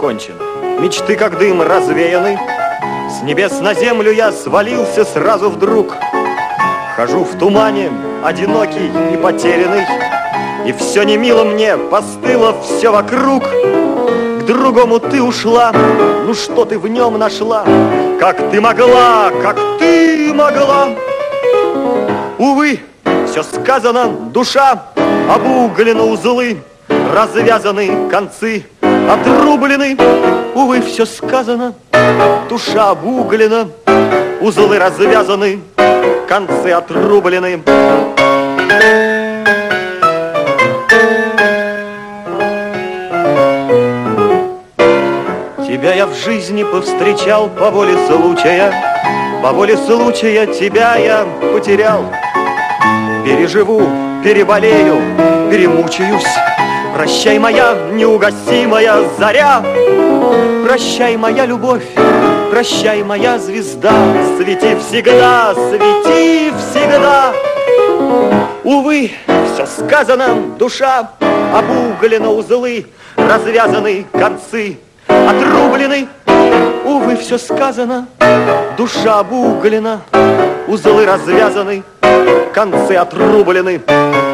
кончено, мечты как дым развеяны. С небес на землю я свалился сразу вдруг. Хожу в тумане, одинокий и потерянный, и все не мило мне, постыло все вокруг. К другому ты ушла, ну что ты в нем нашла? Как ты могла, как ты могла? Увы, все сказано, душа обуглена, узлы развязаны, концы отрублены. Увы, все сказано, душа обуглена, узлы развязаны, концы отрублены. Тебя я в жизни повстречал по воле случая, по воле случая тебя я потерял. Переживу, переболею, перемучаюсь. Прощай, моя неугасимая заря. Прощай, моя любовь, прощай, моя звезда. Свети всегда, свети всегда. Увы, все сказано, душа обуглена, узлы развязаны, концы отрублены. Увы, все сказано, душа обуглена, узлы развязаны, концы отрублены.